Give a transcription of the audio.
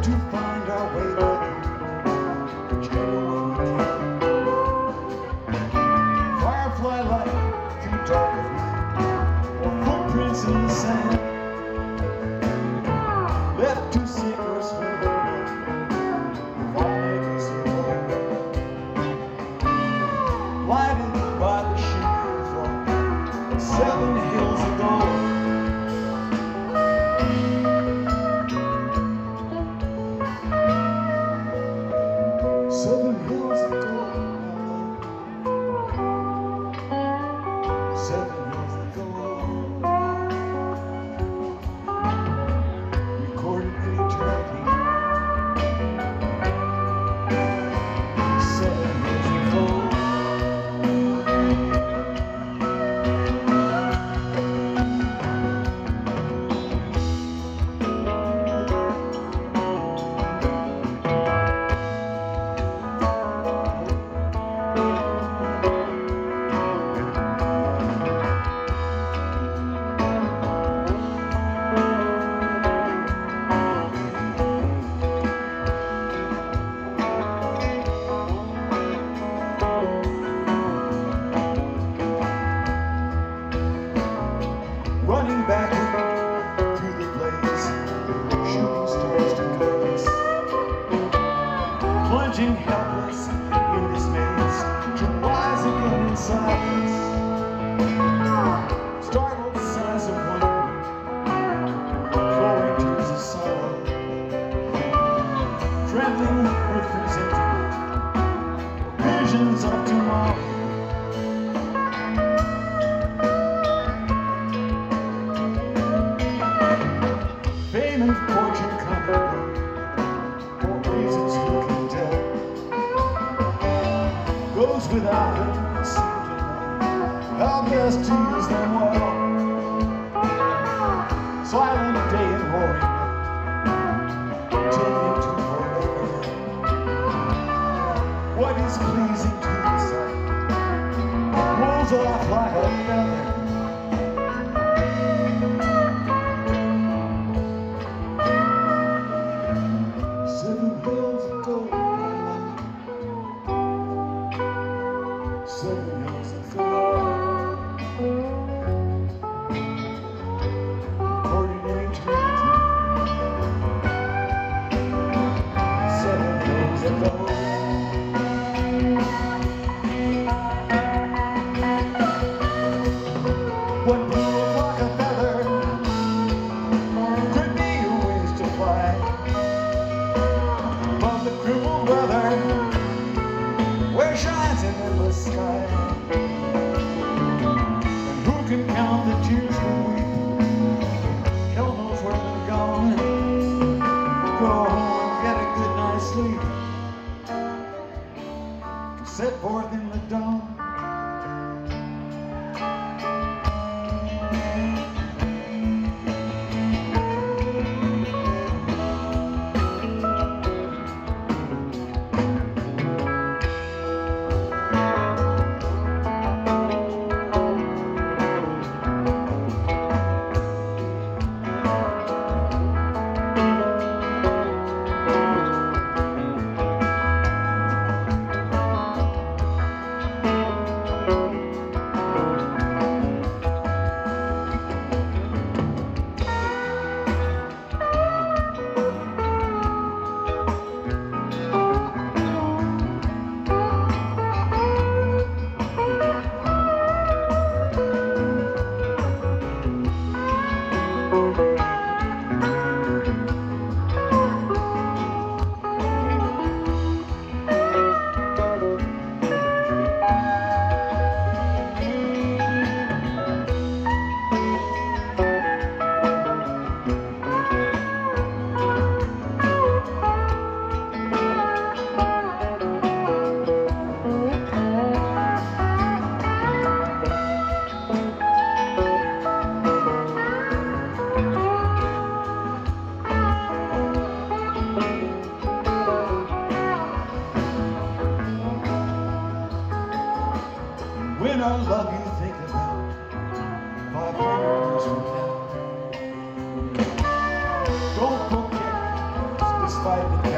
to find our way back home, whichever way we can. Firefly light through dark of night, or footprints in the sand, left to sink us where we were, with our neighbors below. Lighted by the shooting from 7 hills of gold. Running back through the blaze, shooting stars to guide us, plunging helpless in this maze, to rise again inside us. Startled sighs of wonder, flowing tears of sorrow, trembling with presentiment, visions of tomorrow. Fame and fortune come and go, for reasons who can tell. Goes without them, seem to know how best to use them well. Silent day and roaring night, tending to forever. What is pleasing to the sight rolls off like a feather. What feels like a feather could be your wings to fly above the crippled weather where shines an endless sky. And who can count the tears we weep? Hell knows where they're gone. Go home and get a good night's sleep. Set forth in the dawn. When I love you, think about 500 years from now. Don't forget this fight with